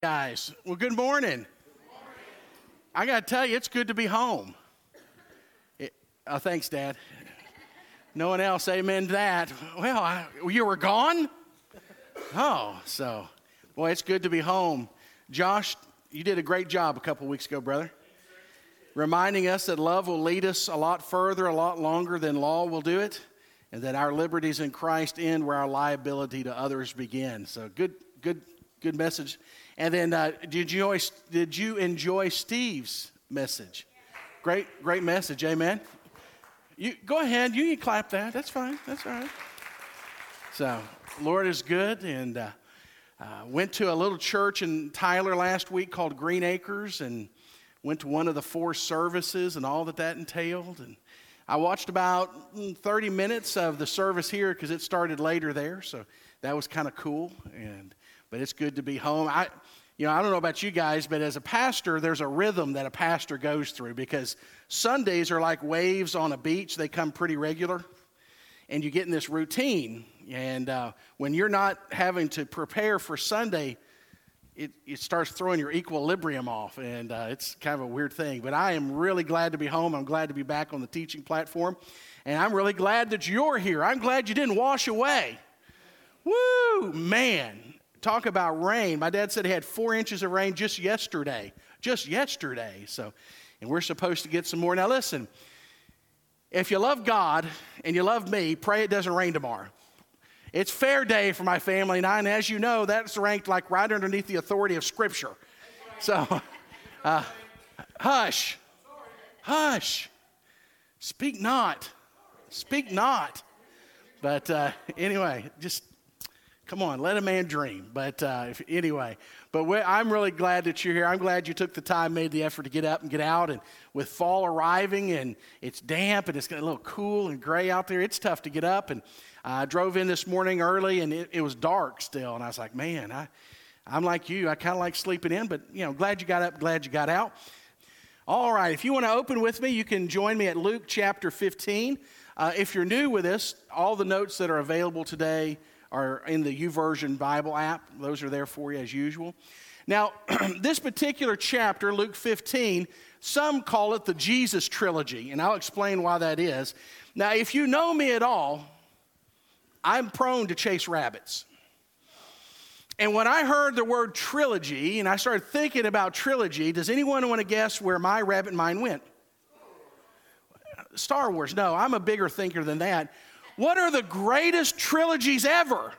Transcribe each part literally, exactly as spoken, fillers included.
Guys, well, good morning. I got to tell you, it's good to be home. It, oh, thanks, Dad. No one else, amen to that. Well, I, you were gone? Oh, so, boy, it's good to be home. Josh, you did a great job a couple weeks ago, brother. Reminding us that love will lead us a lot further, a lot longer than law will do it, and that our liberties in Christ end where our liability to others begin. So good, good, good message. And then uh, did you enjoy, did you enjoy Steve's message? Great, great message, amen. You go ahead, you can clap that. That's fine. That's all right. So, Lord is good, and uh, uh, went to a little church in Tyler last week called Green Acres, and went to one of the four services and all that that entailed. And I watched about thirty minutes of the service here because it started later there, so that was kind of cool. And but it's good to be home. I, you know, I don't know about you guys, but as a pastor, there's a rhythm that a pastor goes through because Sundays are like waves on a beach. They come pretty regular, and you get in this routine. And uh, when you're not having to prepare for Sunday, it, it starts throwing your equilibrium off, and uh, it's kind of a weird thing. But I am really glad to be home. I'm glad to be back on the teaching platform, and I'm really glad that you're here. I'm glad you didn't wash away. Woo, man. Talk about rain. My dad said he had four inches of rain just yesterday. Just yesterday. So, and we're supposed to get some more. Now listen, if you love God and you love me, pray it doesn't rain tomorrow. It's fair day for my family and I, and as you know, that's ranked like right underneath the authority of Scripture. So, uh, hush. Hush. Speak not. Speak not. But uh, anyway, just come on, let a man dream. But uh, if, anyway, but I'm really glad that you're here. I'm glad you took the time, made the effort to get up and get out. And with fall arriving and it's damp and it's getting a little cool and gray out there, it's tough to get up. And I drove in this morning early and it, it was dark still. And I was like, man, I, I'm like you. I kind of like sleeping in, but, you know, glad you got up, glad you got out. All right, if you want to open with me, you can join me at Luke chapter fifteen. Uh, if you're new with us, all the notes that are available today are in the YouVersion Bible app. Those are there for you as usual. Now, this particular chapter, Luke fifteen, some call it the Jesus trilogy, and I'll explain why that is. Now, if you know me at all, I'm prone to chase rabbits. And when I heard the word trilogy, and I started thinking about trilogy, does anyone want to guess where my rabbit mind went? Star Wars. No, I'm a bigger thinker than that. What are the greatest trilogies ever?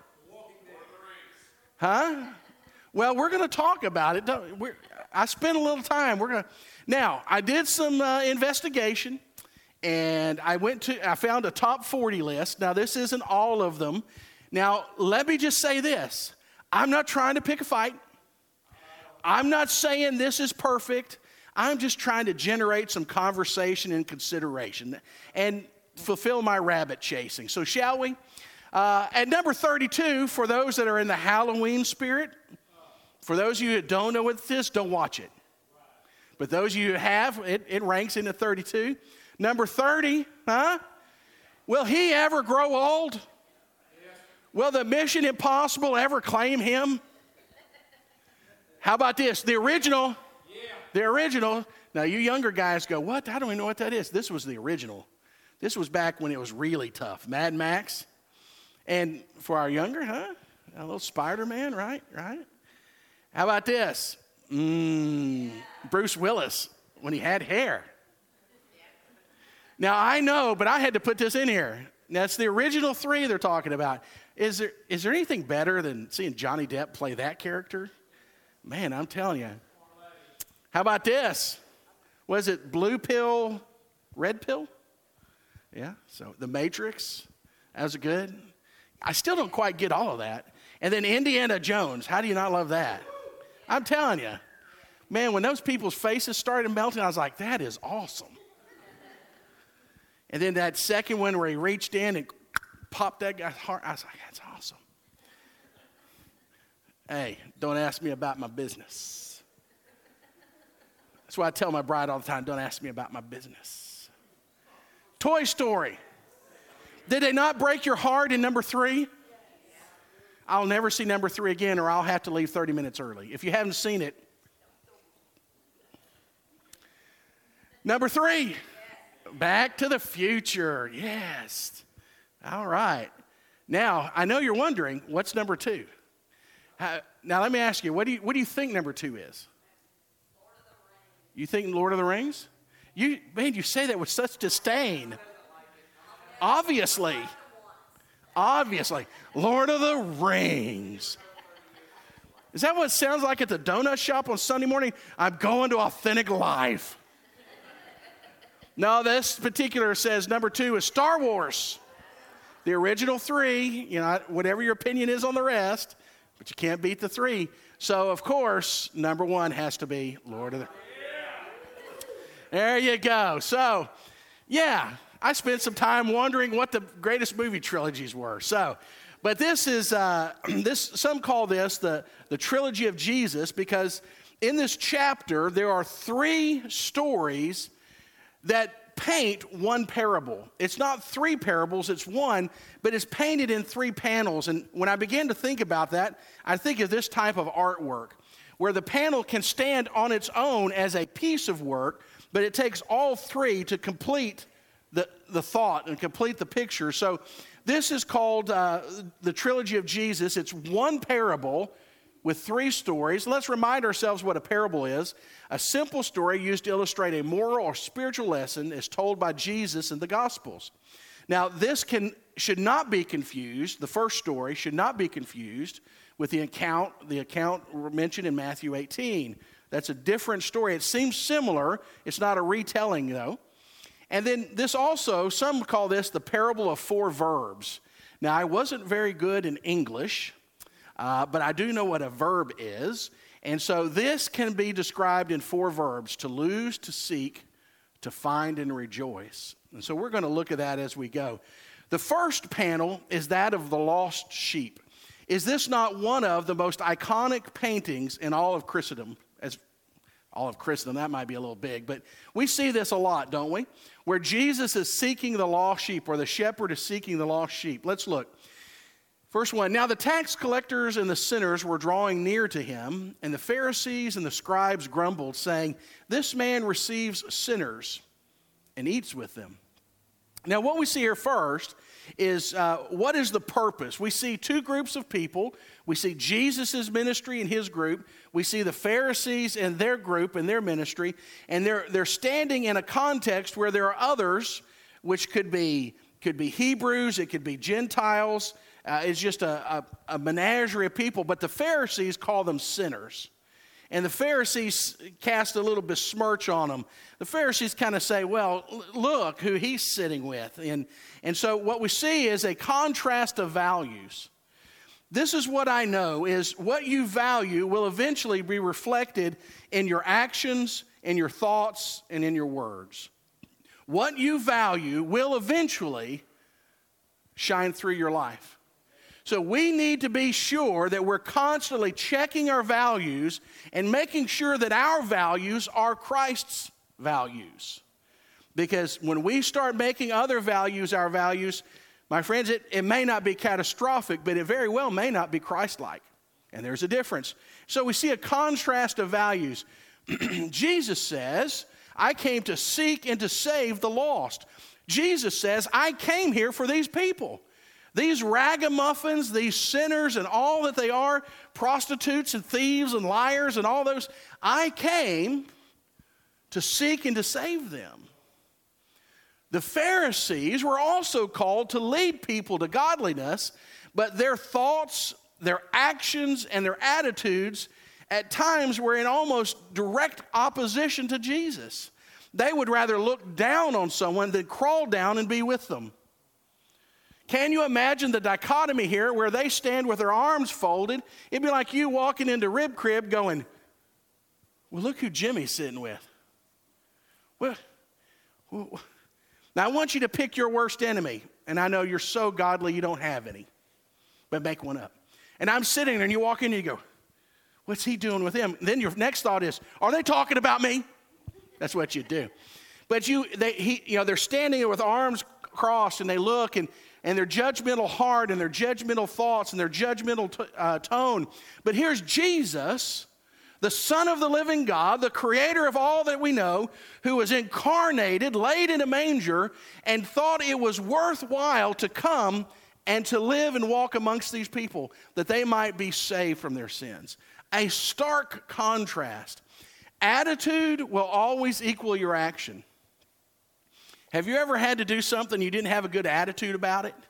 Huh? Well, we're going to talk about it. We're, I spent a little time. We're going to. Now, I did some uh, investigation, and I went to. I found a top forty list. Now, this isn't all of them. Now, let me just say this: I'm not trying to pick a fight. I'm not saying this is perfect. I'm just trying to generate some conversation and consideration, and fulfill my rabbit chasing. So shall we? Uh, at number thirty-two, for those that are in the Halloween spirit, for those of you that don't know what this is, don't watch it. But those of you who have, it, it ranks into thirty-two. Number thirty, huh? Will he ever grow old? Will the Mission Impossible ever claim him? How about this? The original. The original. Now, you younger guys go, what? I don't even know what that is. This was the original. This was back when it was really tough. Mad Max. And for our younger, huh? A little Spider-Man, right? Right? How about this? Mm, Bruce Willis, when he had hair. Now, I know, but I had to put this in here. That's the original three they're talking about. Is there is there anything better than seeing Johnny Depp play that character? Man, I'm telling you. How about this? Was it blue pill, red pill? Yeah, so The Matrix, that was good. I still don't quite get all of that. And then Indiana Jones, how do you not love that? I'm telling you, man, when those people's faces started melting, I was like, that is awesome. And then that second one where he reached in and popped that guy's heart, I was like, that's awesome. Hey, don't ask me about my business. That's why I tell my bride all the time, don't ask me about my business. Toy Story. Did they not break your heart in number three? I'll never see number three again, or I'll have to leave thirty minutes early. If you haven't seen it. Number three, Back to the Future. Yes. All right. Now, I know you're wondering, what's number two? How, now, let me ask you, what do you, what do you think number two is? Lord of the Rings. You think Lord of the Rings? You, man, you say that with such disdain. Obviously. Obviously. Lord of the Rings. Is that what it sounds like at the donut shop on Sunday morning? I'm going to Authentic Life. No, this particular says number two is Star Wars. The original three, you know, whatever your opinion is on the rest, but you can't beat the three. So, of course, number one has to be Lord of the... There you go. So, yeah, I spent some time wondering what the greatest movie trilogies were. So, but this is, uh, this. Some call this the, the trilogy of Jesus, because in this chapter, there are three stories that paint one parable. It's not three parables, it's one, but it's painted in three panels. And when I began to think about that, I think of this type of artwork, where the panel can stand on its own as a piece of work, but it takes all three to complete the, the thought and complete the picture. So this is called uh, the trilogy of Jesus. It's one parable with three stories. Let's remind ourselves what a parable is. A simple story used to illustrate a moral or spiritual lesson is told by Jesus in the Gospels. Now, this can should not be confused. The first story should not be confused with the account, the account mentioned in Matthew eighteen. That's a different story. It seems similar. It's not a retelling, though. And then this also, some call this the parable of four verbs. Now, I wasn't very good in English, Uh, but I do know what a verb is. And so this can be described in four verbs: to lose, to seek, to find, and rejoice. And so we're going to look at that as we go. The first panel is that of the lost sheep. Is this not one of the most iconic paintings in all of Christendom? As all of Christendom, that might be a little big, but we see this a lot, don't we? Where Jesus is seeking the lost sheep, or the shepherd is seeking the lost sheep. Let's look. First one, now the tax collectors and the sinners were drawing near to him, and the Pharisees and the scribes grumbled, saying, "This man receives sinners and eats with them." Now what we see here first is uh, what is the purpose? We see two groups of people. We see Jesus' ministry and his group. We see the Pharisees and their group and their ministry, and they're, they're standing in a context where there are others, which could be, could be Hebrews, it could be Gentiles. Uh, it's just a, a, a menagerie of people, but the Pharisees call them sinners. And the Pharisees cast a little besmirch on them. The Pharisees kind of say, well, look who he's sitting with. And, and so what we see is a contrast of values. This is what I know, is what you value will eventually be reflected in your actions, in your thoughts, and in your words. What you value will eventually shine through your life. So we need to be sure that we're constantly checking our values and making sure that our values are Christ's values. Because when we start making other values our values, my friends, it, it may not be catastrophic, but it very well may not be Christ-like. And there's a difference. So we see a contrast of values. Jesus says, I came to seek and to save the lost. Jesus says, I came here for these people. These ragamuffins, these sinners and all that they are, prostitutes and thieves and liars and all those, I came to seek and to save them. The Pharisees were also called to lead people to godliness, but their thoughts, their actions, and their attitudes at times were in almost direct opposition to Jesus. They would rather look down on someone than crawl down and be with them. Can you imagine the dichotomy here where they stand with their arms folded? It'd be like you walking into Rib Crib going, well, look who Jimmy's sitting with. Well, well, now I want you to pick your worst enemy. And I know you're so godly you don't have any. But make one up. And I'm sitting there and you walk in and you go, what's he doing with him? And then your next thought is, are they talking about me? That's what you do. But you, they, he, you know, they're standing there with arms crossed and they look and and their judgmental heart and their judgmental thoughts and their judgmental t- uh, tone. But here's Jesus, the Son of the living God, the creator of all that we know, who was incarnated, laid in a manger, and thought it was worthwhile to come and to live and walk amongst these people that they might be saved from their sins. A stark contrast. Attitude will always equal your action. Have you ever had to do something you didn't have a good attitude about it?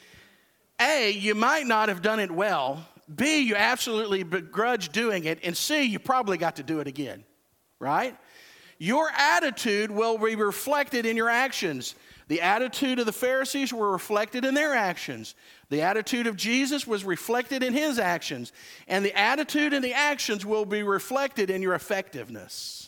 A, you might not have done it well. B, you absolutely begrudge doing it. And C, you probably got to do it again, right? Your attitude will be reflected in your actions. The attitude of the Pharisees were reflected in their actions. The attitude of Jesus was reflected in his actions. And the attitude and the actions will be reflected in your effectiveness.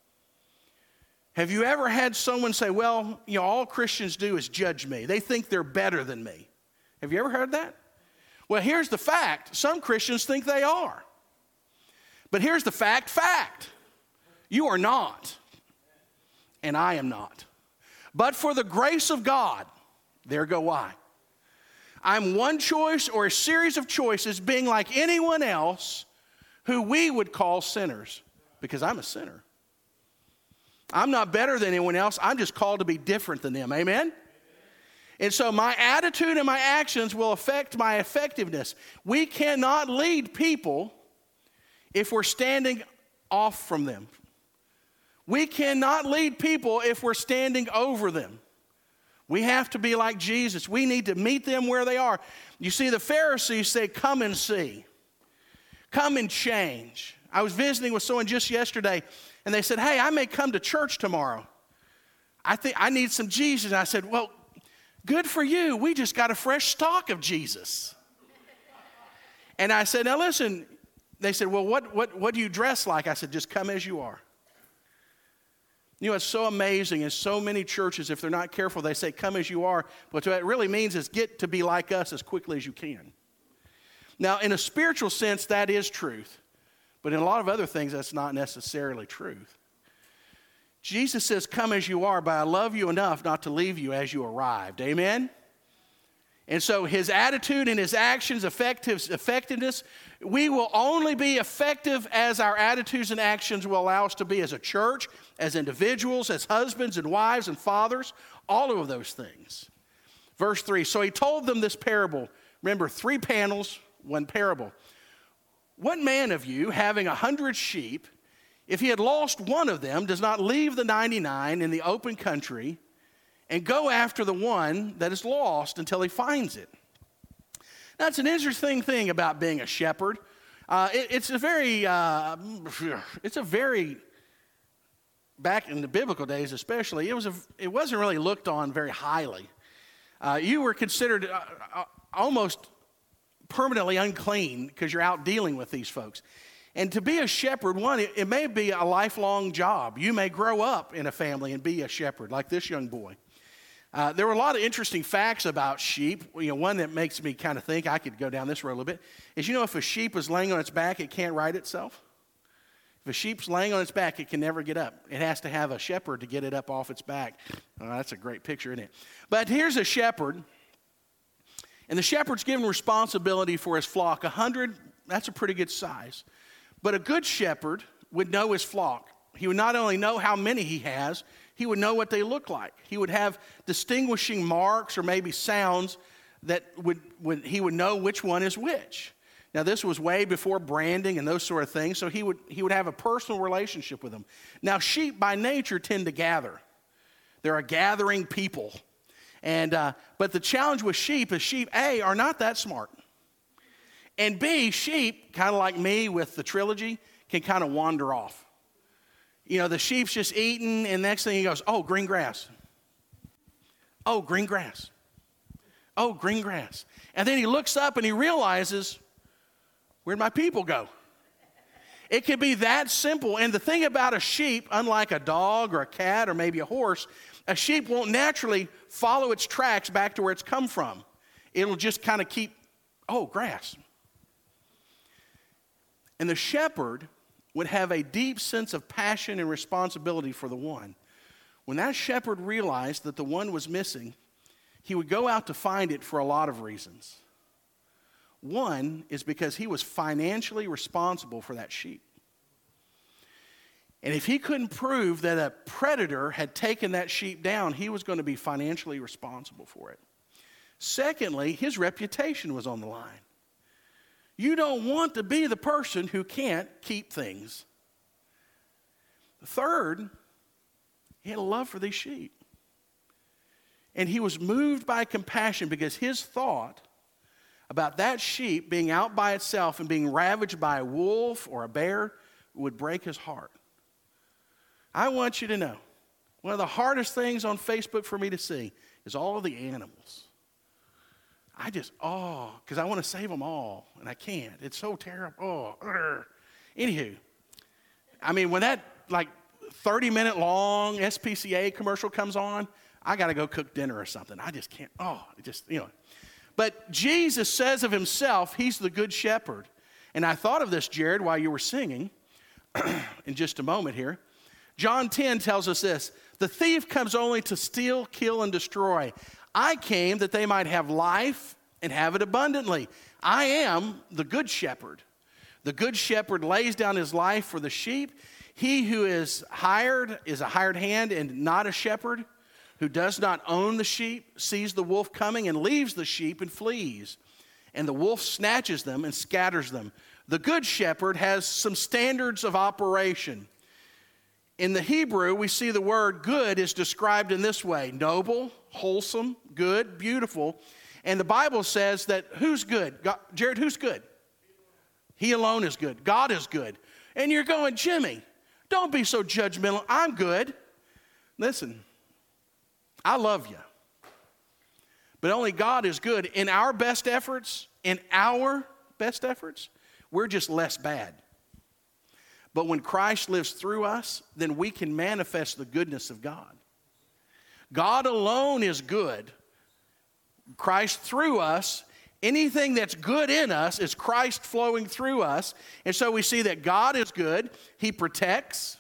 Have you ever had someone say, well, you know, all Christians do is judge me. They think they're better than me. Have you ever heard that? Well, here's the fact. Some Christians think they are. But here's the fact, fact. You are not. And I am not. But for the grace of God, there go I. I'm one choice or a series of choices being like anyone else who we would call sinners, because I'm a sinner. I'm not better than anyone else. I'm just called to be different than them. Amen? Amen? And so my attitude and my actions will affect my effectiveness. We cannot lead people if we're standing off from them. We cannot lead people if we're standing over them. We have to be like Jesus. We need to meet them where they are. You see, the Pharisees say, come and see. Come and change. I was visiting with someone just yesterday, and they said, hey, I may come to church tomorrow. I think I need some Jesus. And I said, well, good for you. We just got a fresh stock of Jesus. And I said, now listen. They said, well, what, what, what do you dress like? I said, just come as you are. You know, it's so amazing in so many churches, if they're not careful, they say, come as you are. But what it really means is get to be like us as quickly as you can. Now, in a spiritual sense, that is truth. But in a lot of other things, that's not necessarily truth. Jesus says, come as you are, but I love you enough not to leave you as you arrived. Amen? And so his attitude and his actions, effective, effectiveness, we will only be effective as our attitudes and actions will allow us to be as a church, as individuals, as husbands and wives and fathers, all of those things. Verse three, so he told them this parable. Remember, three panels, one parable. What man of you, having a hundred sheep, if he had lost one of them, does not leave the ninety-nine in the open country and go after the one that is lost until he finds it? Now, it's an interesting thing about being a shepherd. Uh, it, it's a very, uh, it's a very, back in the biblical days especially, it was a, it wasn't really looked on very highly. Uh, you were considered uh, uh, almost permanently unclean because you're out dealing with these folks. And to be a shepherd, one, it, it may be a lifelong job. You may grow up in a family and be a shepherd, like this young boy. Uh, there were a lot of interesting facts about sheep. You know, one that makes me kind of think, I could go down this road a little bit, is you know if a sheep is laying on its back, it can't right itself. If a sheep's laying on its back, it can never get up. It has to have a shepherd to get it up off its back. Oh, that's a great picture, isn't it? But here's a shepherd, and the shepherd's given responsibility for his flock. A hundred, that's a pretty good size. But a good shepherd would know his flock. He would not only know how many he has, he would know what they look like. He would have distinguishing marks or maybe sounds that would, would he would know which one is which. Now, this was way before branding and those sort of things, so he would, he would have a personal relationship with them. Now, sheep by nature tend to gather. They're a gathering people. And uh, but the challenge with sheep is sheep, A, are not that smart. And B, sheep, kind of like me with the trilogy, can kind of wander off. You know, the sheep's just eating, and next thing he goes, oh, green grass. Oh, green grass. Oh, green grass. And then he looks up and he realizes, where'd my people go? It can be that simple. And the thing about a sheep, unlike a dog or a cat or maybe a horse, a sheep won't naturally follow its tracks back to where it's come from. It'll just kind of keep, oh, grass. And the shepherd would have a deep sense of passion and responsibility for the one. When that shepherd realized that the one was missing, he would go out to find it for a lot of reasons. One is because he was financially responsible for that sheep. And if he couldn't prove that a predator had taken that sheep down, he was going to be financially responsible for it. Secondly, his reputation was on the line. You don't want to be the person who can't keep things. Third, he had a love for these sheep. And he was moved by compassion because his thought about that sheep being out by itself and being ravaged by a wolf or a bear would break his heart. I want you to know, one of the hardest things on Facebook for me to see is all of the animals. I just, oh, because I want to save them all, and I can't. It's so terrible. Oh, urgh. Anywho, I mean, when that like thirty-minute long S P C A commercial comes on, I got to go cook dinner or something. I just can't. Oh, it just, you know. But Jesus says of himself, he's the good shepherd. And I thought of this, Jared, while you were singing in just a moment here. John ten tells us this: the thief comes only to steal, kill, and destroy. I came that they might have life and have it abundantly. I am the good shepherd. The good shepherd lays down his life for the sheep. He who is hired is a hired hand and not a shepherd, who does not own the sheep, sees the wolf coming and leaves the sheep and flees. And the wolf snatches them and scatters them. The good shepherd has some standards of operation. In the Hebrew, we see the word good is described in this way: noble, wholesome, good, beautiful. And the Bible says that who's good? God, Jared, who's good? He alone is good. God is good. And you're going, Jimmy, don't be so judgmental. I'm good. Listen, I love you. But only God is good. In our best efforts, in our best efforts, we're just less bad. But when Christ lives through us, then we can manifest the goodness of God. God alone is good. Christ through us, anything that's good in us is Christ flowing through us. And so we see that God is good. He protects.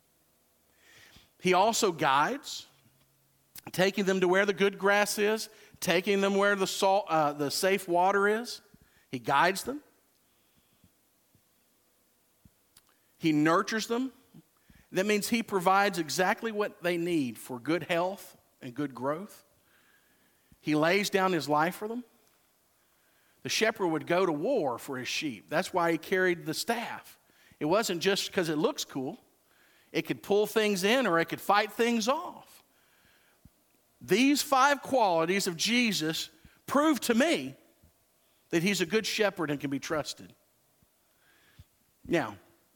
He also guides, taking them to where the good grass is, taking them where the salt, uh, the safe water is. He guides them. He nurtures them. That means he provides exactly what they need for good health and good growth. He lays down his life for them. The shepherd would go to war for his sheep. That's why he carried the staff. It wasn't just because it looks cool. It could pull things in or it could fight things off. These five qualities of Jesus prove to me that he's a good shepherd and can be trusted. Now,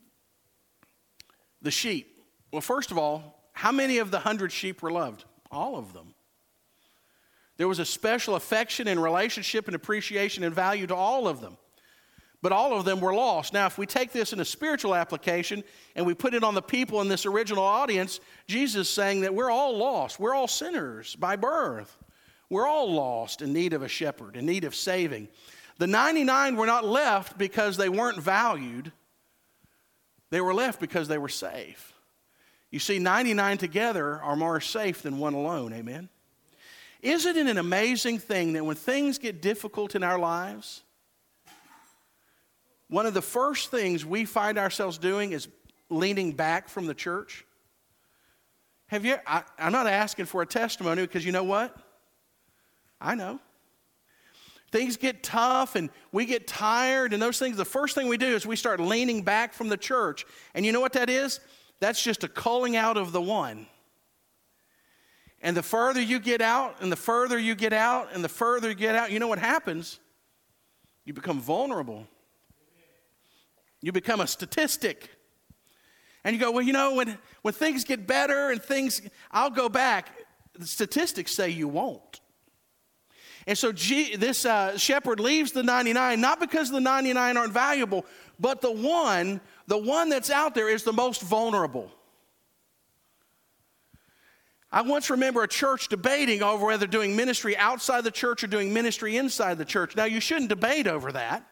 the sheep. Well, first of all, how many of the hundred sheep were loved? All of them. There was a special affection and relationship and appreciation and value to all of them. But all of them were lost. Now, if we take this in a spiritual application and we put it on the people in this original audience, Jesus is saying that we're all lost. We're all sinners by birth. We're all lost in need of a shepherd, in need of saving. The ninety-nine were not left because they weren't valued. They were left because they were safe. You see, ninety-nine together are more safe than one alone, amen? Isn't it an amazing thing that when things get difficult in our lives, one of the first things we find ourselves doing is leaning back from the church? Have you? I, I'm not asking for a testimony because you know what? I know. Things get tough and we get tired and those things. The first thing we do is we start leaning back from the church. And you know what that is? That's just a culling out of the one. And the further you get out and the further you get out and the further you get out, you know what happens? You become vulnerable. You become a statistic. And you go, well, you know, when, when things get better and things, I'll go back. The statistics say you won't. And so G, this uh, shepherd leaves the ninety-nine, not because the ninety-nine aren't valuable, but the one, the one that's out there is the most vulnerable. I once remember a church debating over whether doing ministry outside the church or doing ministry inside the church. Now, you shouldn't debate over that.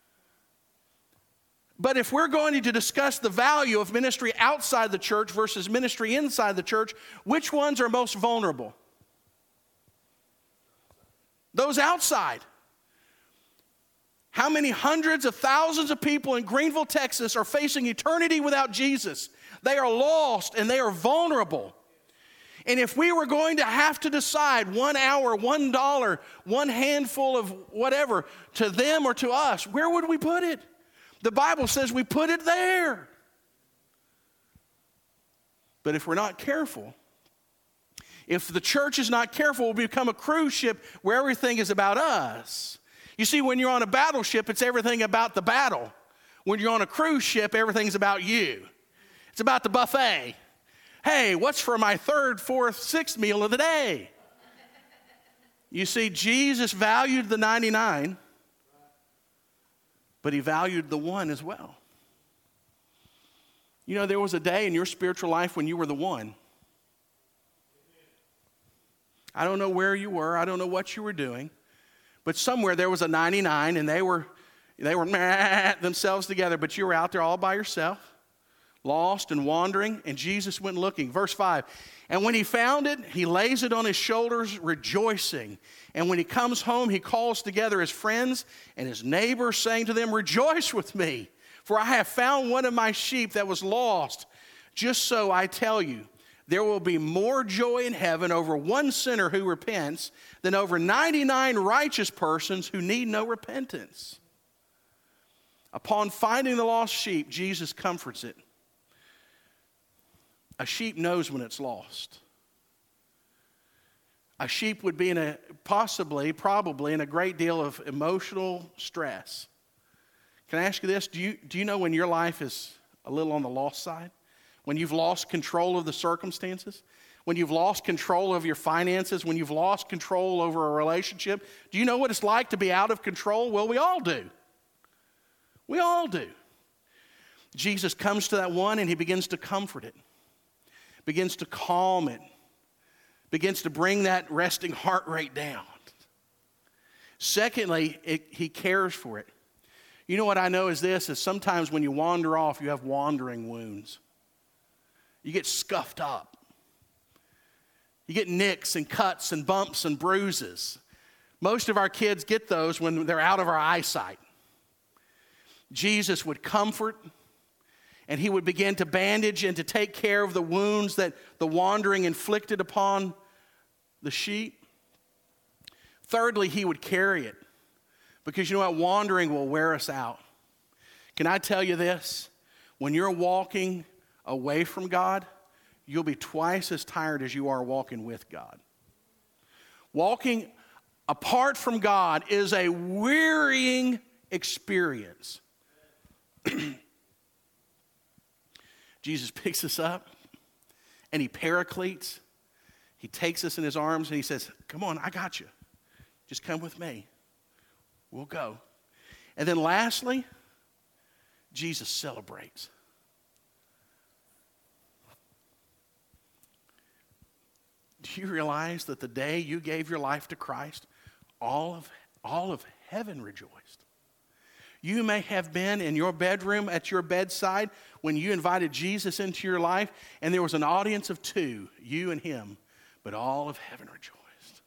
But if we're going to discuss the value of ministry outside the church versus ministry inside the church, which ones are most vulnerable? Those outside. How many hundreds of thousands of people in Greenville, Texas are facing eternity without Jesus? They are lost and they are vulnerable. And if we were going to have to decide one hour, one dollar, one handful of whatever to them or to us, where would we put it? The Bible says we put it there. But if we're not careful, if the church is not careful, we'll become a cruise ship where everything is about us. You see, when you're on a battleship, it's everything about the battle. When you're on a cruise ship, everything's about you. It's about the buffet. Hey, what's for my third, fourth, sixth meal of the day? You see, Jesus valued the ninety-nine, but he valued the one as well. You know, there was a day in your spiritual life when you were the one. I don't know where you were. I don't know what you were doing. But somewhere there was a ninety-nine, and they were they were meh, themselves together, but you were out there all by yourself, lost and wandering, and Jesus went looking. Verse five, and when he found it, he lays it on his shoulders, rejoicing. And when he comes home, he calls together his friends and his neighbors, saying to them, rejoice with me, for I have found one of my sheep that was lost. Just so I tell you, there will be more joy in heaven over one sinner who repents than over ninety-nine righteous persons who need no repentance. Upon finding the lost sheep, Jesus comforts it. A sheep knows when it's lost. A sheep would be in a, possibly, probably, in a great deal of emotional stress. Can I ask you this? Do you, do you know when your life is a little on the lost side? When you've lost control of the circumstances? When you've lost control of your finances? When you've lost control over a relationship? Do you know what it's like to be out of control? Well, we all do. We all do. Jesus comes to that one and he begins to comfort it. Begins to calm it. Begins to bring that resting heart rate down. Secondly, it, he cares for it. You know what I know is this, is sometimes when you wander off, you have wandering wounds. You get scuffed up. You get nicks and cuts and bumps and bruises. Most of our kids get those when they're out of our eyesight. Jesus would comfort, and he would begin to bandage and to take care of the wounds that the wandering inflicted upon the sheep. Thirdly, he would carry it, because you know what? Wandering will wear us out. Can I tell you this? When you're walking away from God, you'll be twice as tired as you are walking with God. Walking apart from God is a wearying experience. Jesus picks us up and he paracletes. He takes us in his arms and he says, come on, I got you. Just come with me. We'll go. And then lastly, Jesus celebrates. Do you realize that the day you gave your life to Christ, all of, all of heaven rejoiced? You may have been in your bedroom at your bedside when you invited Jesus into your life, and there was an audience of two, you and him, but all of heaven rejoiced.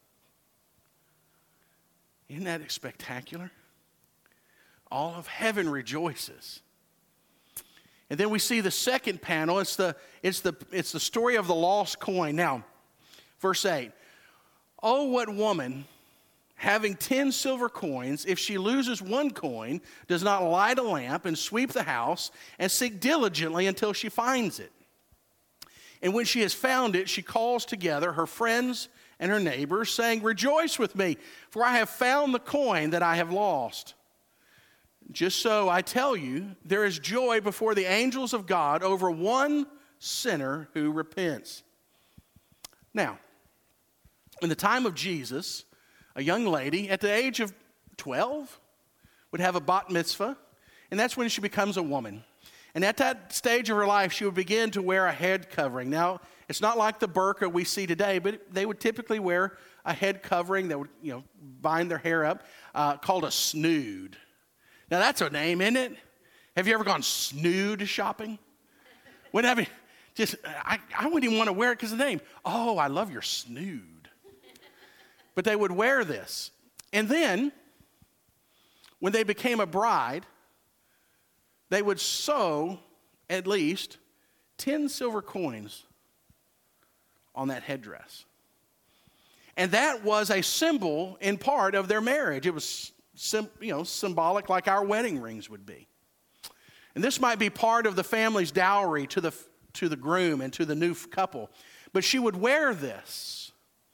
Isn't that spectacular? All of heaven rejoices. And then we see the second panel. It's the, it's the, it's the story of the lost coin. Now, verse eight, oh, what woman, having ten silver coins, if she loses one coin, does not light a lamp and sweep the house and seek diligently until she finds it. And when she has found it, she calls together her friends and her neighbors, saying, rejoice with me, for I have found the coin that I have lost. Just so I tell you, there is joy before the angels of God over one sinner who repents. Now, in the time of Jesus, a young lady at the age of twelve would have a bat mitzvah, and that's when she becomes a woman. And at that stage of her life, she would begin to wear a head covering. Now, it's not like the burqa we see today, but they would typically wear a head covering that would, you know, bind their hair up, uh, called a snood. Now, that's a name, isn't it? Have you ever gone snood shopping? Wouldn't have you, just, I, I wouldn't even want to wear it because of the name. Oh, I love your snood. But they would wear this. And then, when they became a bride, they would sew at least ten silver coins on that headdress. And that was a symbol in part of their marriage. It was sim- you know, symbolic like our wedding rings would be. And this might be part of the family's dowry to the, to the groom and to the new couple. But she would wear this.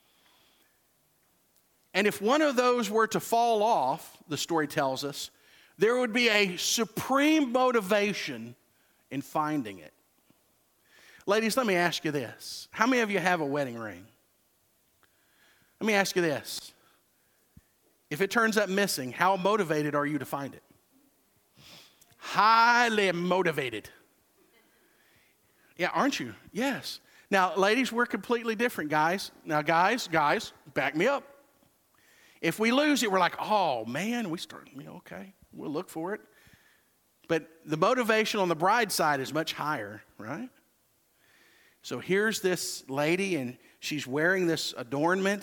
And if one of those were to fall off, the story tells us, there would be a supreme motivation in finding it. Ladies, let me ask you this. How many of you have a wedding ring? Let me ask you this. If it turns up missing, how motivated are you to find it? Highly motivated. Yeah, aren't you? Yes. Now, ladies, we're completely different, guys. Now, guys, guys, back me up. If we lose it, we're like, oh, man, we start, you know, okay, we'll look for it. But the motivation on the bride's side is much higher, right? So here's this lady, and she's wearing this adornment,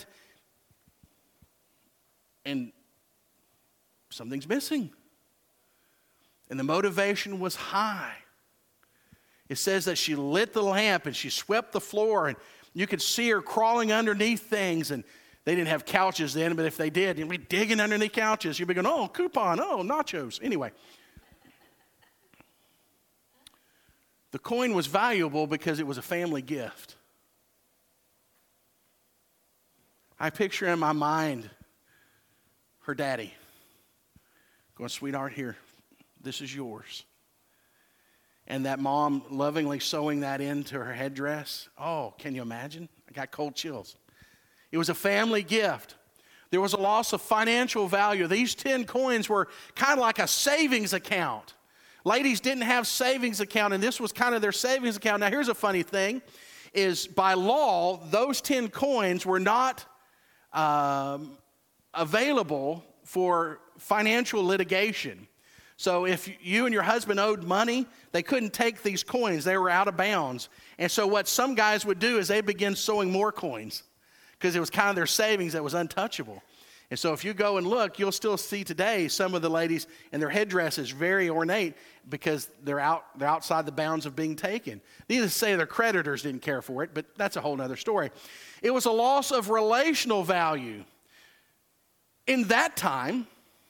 and something's missing. And the motivation was high. It says that she lit the lamp and she swept the floor, and you could see her crawling underneath things. And they didn't have couches then, but if they did, you'd be digging underneath couches. You'd be going, oh, coupon, oh, nachos. Anyway. The coin was valuable because it was a family gift. I picture in my mind her daddy going, sweetheart, here, this is yours. And that mom lovingly sewing that into her headdress. Oh, can you imagine? I got cold chills. It was a family gift. There was a loss of financial value. These ten coins were kind of like a savings account. Ladies didn't have savings account, and this was kind of their savings account. Now, here's a funny thing, is by law, those ten coins were not um, available for financial litigation. So if you and your husband owed money, they couldn't take these coins. They were out of bounds. And so what some guys would do is they begin sewing more coins because it was kind of their savings that was untouchable. And so if you go and look, you'll still see today some of the ladies and their headdress is very ornate because they're out they're outside the bounds of being taken. Needless to say their creditors didn't care for it, but that's a whole other story. It was a loss of relational value. In that time,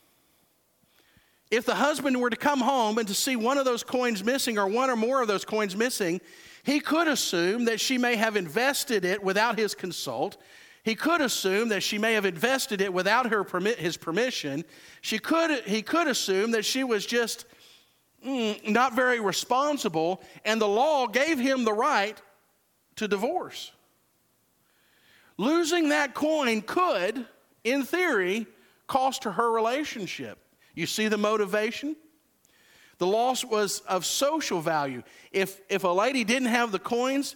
if the husband were to come home and to see one of those coins missing or one or more of those coins missing, he could assume that she may have invested it without his consult. He could assume that she may have invested it without her permit, his permission. She could, he could assume that she was just mm, not very responsible, and the law gave him the right to divorce. Losing that coin could, in theory, cost her her relationship. You see the motivation? The loss was of social value. If, if a lady didn't have the coins,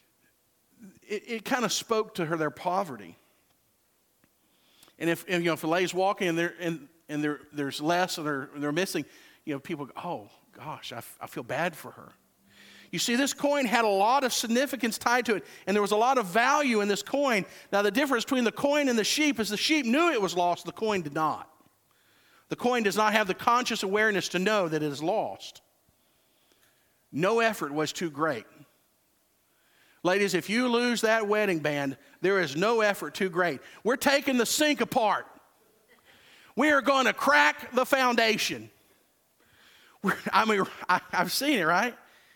it, it kind of spoke to her their poverty. And if, and, you know, if a lady's walking and, and, and there, there's less and they're, they're missing, you know, people go, oh, gosh, I, I feel bad for her. You see, this coin had a lot of significance tied to it, and there was a lot of value in this coin. Now, the difference between the coin and the sheep is the sheep knew it was lost, the coin did not. The coin does not have the conscious awareness to know that it is lost. No effort was too great. Ladies, if you lose that wedding band, there is no effort too great. We're taking the sink apart. We are going to crack the foundation. We're, I mean, I, I've seen it, right?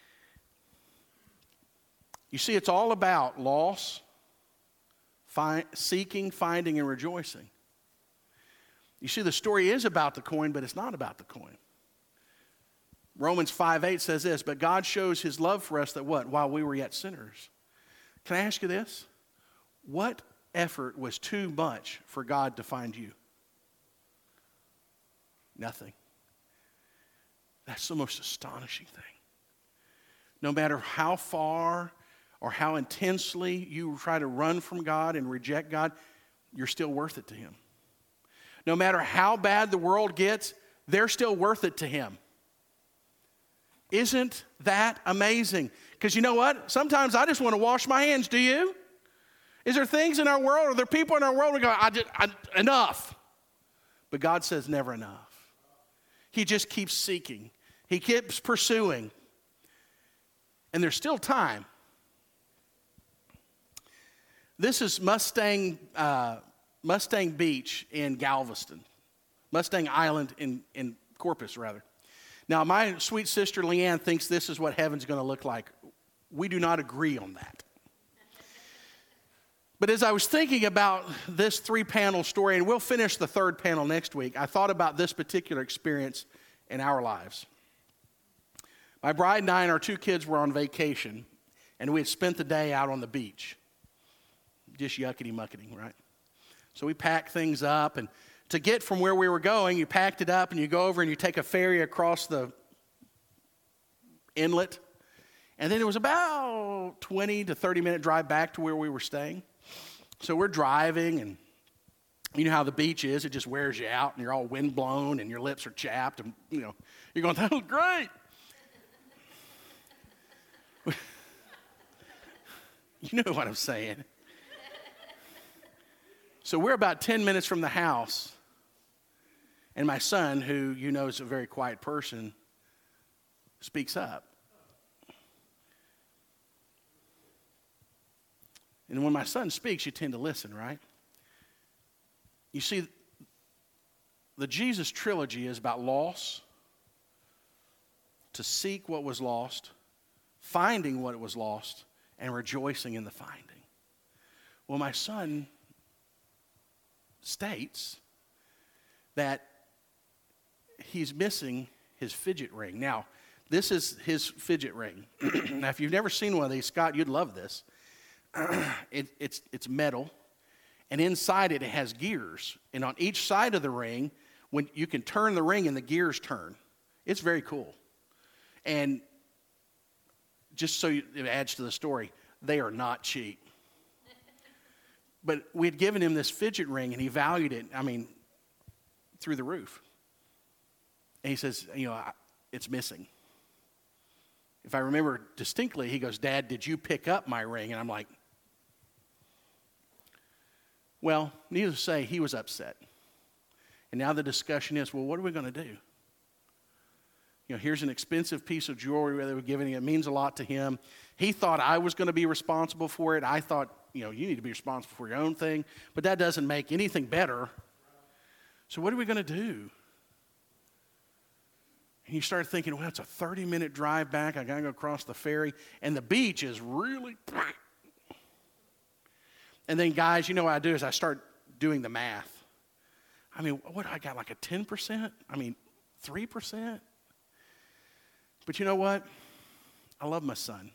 You see, it's all about loss, find, seeking, finding, and rejoicing. You see, the story is about the coin, but it's not about the coin. Romans five eight says this, but God shows his love for us that what? While we were yet sinners. Can I ask you this? What effort was too much for God to find you? Nothing. That's the most astonishing thing. No matter how far or how intensely you try to run from God and reject God, you're still worth it to him. No matter how bad the world gets, they're still worth it to him. Isn't that amazing? Because you know what? Sometimes I just want to wash my hands. Do you? Is there things in our world, are there people in our world we go, I just, I, enough. But God says never enough. He just keeps seeking. He keeps pursuing. And there's still time. This is Mustang uh, Mustang Beach in Galveston. Mustang Island in, in Corpus, rather. Now, my sweet sister Leanne thinks this is what heaven's going to look like. We do not agree on that. But as I was thinking about this three-panel story, and we'll finish the third panel next week, I thought about this particular experience in our lives. My bride and I and our two kids were on vacation, and we had spent the day out on the beach. Just yuckity-muckety, right? So we packed things up, and to get from where we were going, you packed it up, and you go over and you take a ferry across the inlet. And then it was about twenty to thirty minute drive back to where we were staying. So we're driving, and you know how the beach is. It just wears you out, and you're all windblown, and your lips are chapped, and, you know, you're going, that was great. You know what I'm saying. So we're about ten minutes from the house, and my son, who you know is a very quiet person, speaks up. And when my son speaks, you tend to listen, right? You see, the Jesus trilogy is about loss, to seek what was lost, finding what was lost, and rejoicing in the finding. Well, my son states that he's missing his fidget ring. Now, this is his fidget ring. Now, if you've never seen one of these, Scott, you'd love this. it, it's, it's metal, and inside it, it has gears. And on each side of the ring, when you can turn the ring and the gears turn. It's very cool. And just so you, it adds to the story, they are not cheap. But we had given him this fidget ring, and he valued it, I mean, through the roof. And he says, you know, it's missing. If I remember distinctly, he goes, Dad, did you pick up my ring? And I'm like, well, needless to say, he was upset. And now the discussion is, well, what are we going to do? You know, here's an expensive piece of jewelry that we're giving him. It means a lot to him. He thought I was going to be responsible for it. I thought, you know, you need to be responsible for your own thing. But that doesn't make anything better. So what are we going to do? And you start thinking, well, it's a thirty minute drive back. I got to go across the ferry. And the beach is really... And then, guys, you know what I do is I start doing the math. I mean, what, I got like a ten percent? I mean, three percent? But you know what? I love my son.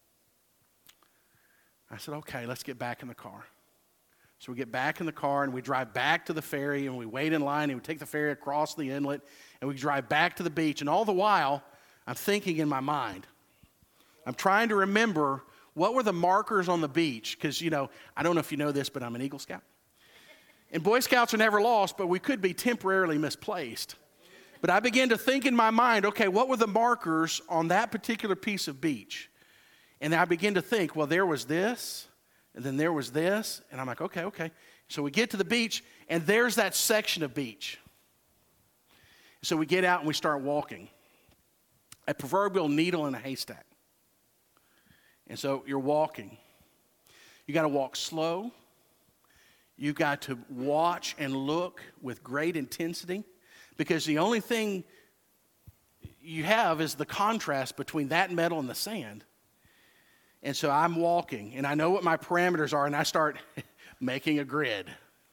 I said, okay, let's get back in the car. So we get back in the car, and we drive back to the ferry, and we wait in line, and we take the ferry across the inlet, and we drive back to the beach. And all the while, I'm thinking in my mind. I'm trying to remember what were the markers on the beach, because, you know, I don't know if you know this, but I'm an Eagle Scout. And Boy Scouts are never lost, but we could be temporarily misplaced. But I began to think in my mind, okay, what were the markers on that particular piece of beach? And I began to think, well, there was this, and then there was this. And I'm like, okay, okay. So we get to the beach, and there's that section of beach. So we get out, and we start walking. A proverbial needle in a haystack. And so you're walking. You got to walk slow. You've got to watch and look with great intensity, because the only thing you have is the contrast between that metal and the sand. And so I'm walking, and I know what my parameters are, and I start making a grid.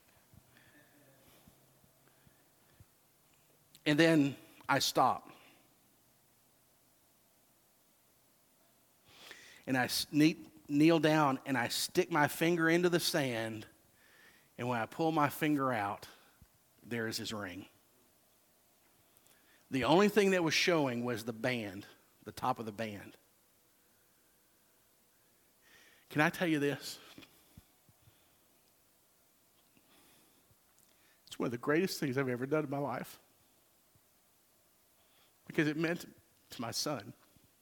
And then I stop. And I kneel down, and I stick my finger into the sand, and when I pull my finger out, there is his ring. The only thing that was showing was the band, the top of the band. Can I tell you this? It's one of the greatest things I've ever done in my life, because it meant to my son.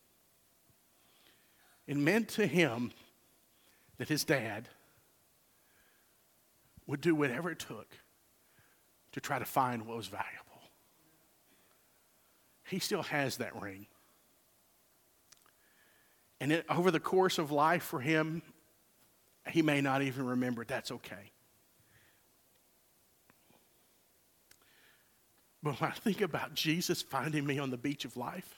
It meant to him that his dad would do whatever it took to try to find what was valuable. He still has that ring. And it, over the course of life for him, he may not even remember it. That's okay. But when I think about Jesus finding me on the beach of life,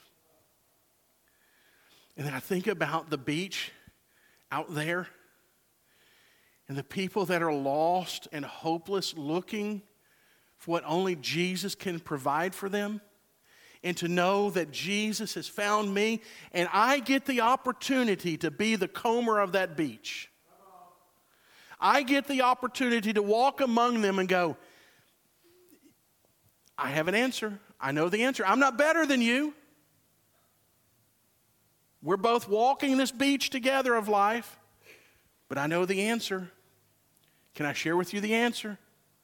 and then I think about the beach out there, and the people that are lost and hopeless looking for what only Jesus can provide for them, and to know that Jesus has found me, and I get the opportunity to be the comber of that beach. I get the opportunity to walk among them and go, I have an answer. I know the answer. I'm not better than you. We're both walking this beach together of life, but I know the answer. Can I share with you the answer?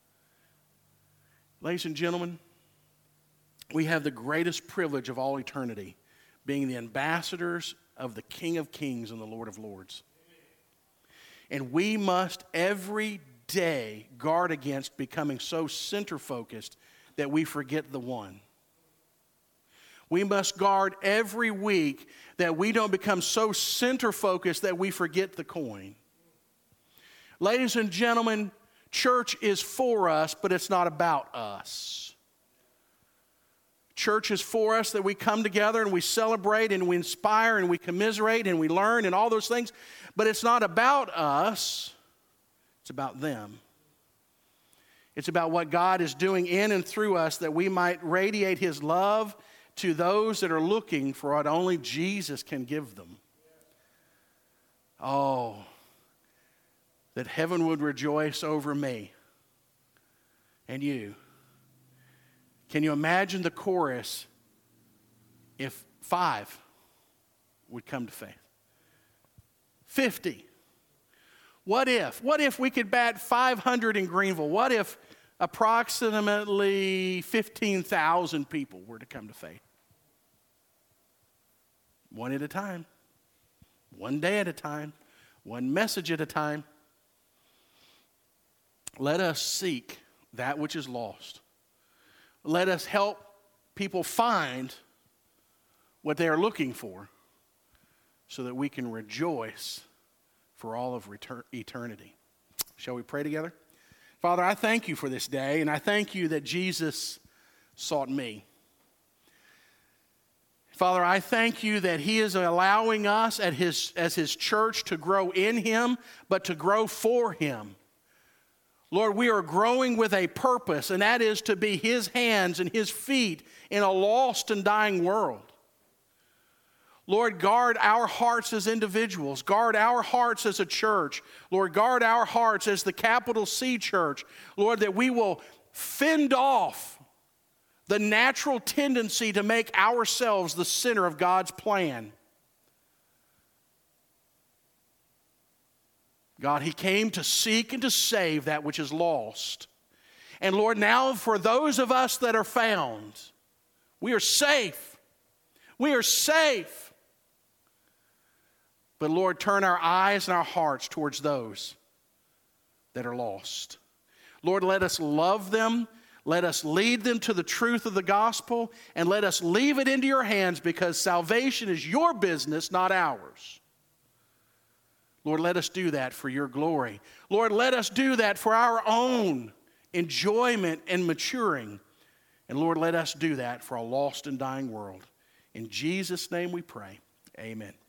Ladies and gentlemen, we have the greatest privilege of all eternity, being the ambassadors of the King of Kings and the Lord of Lords. And we must every day guard against becoming so center-focused that we forget the one. We must guard every week that we don't become so center-focused that we forget the coin. Ladies and gentlemen, church is for us, but it's not about us. Church is for us that we come together and we celebrate and we inspire and we commiserate and we learn and all those things. But it's not about us. It's about them. It's about what God is doing in and through us that we might radiate His love to those that are looking for what only Jesus can give them. Oh, that heaven would rejoice over me and you. Can you imagine the chorus if five would come to faith? fifty. What if? What if we could bat five hundred in Greenville? What if approximately fifteen thousand people were to come to faith? One at a time. One day at a time. One message at a time. Let us seek that which is lost. Let us help people find what they are looking for so that we can rejoice for all of retur- eternity. Shall we pray together? Father, I thank you for this day, and I thank you that Jesus sought me. Father, I thank you that He is allowing us at his, as His church to grow in Him, but to grow for Him. Lord, we are growing with a purpose, and that is to be His hands and His feet in a lost and dying world. Lord, guard our hearts as individuals. Guard our hearts as a church. Lord, guard our hearts as the capital C church. Lord, that we will fend off the natural tendency to make ourselves the center of God's plan. God, He came to seek and to save that which is lost. And Lord, now for those of us that are found, we are safe. We are safe. But Lord, turn our eyes and our hearts towards those that are lost. Lord, let us love them. Let us lead them to the truth of the gospel. And let us leave it into your hands, because salvation is your business, not ours. Lord, let us do that for your glory. Lord, let us do that for our own enjoyment and maturing. And Lord, let us do that for a lost and dying world. In Jesus' name we pray. Amen.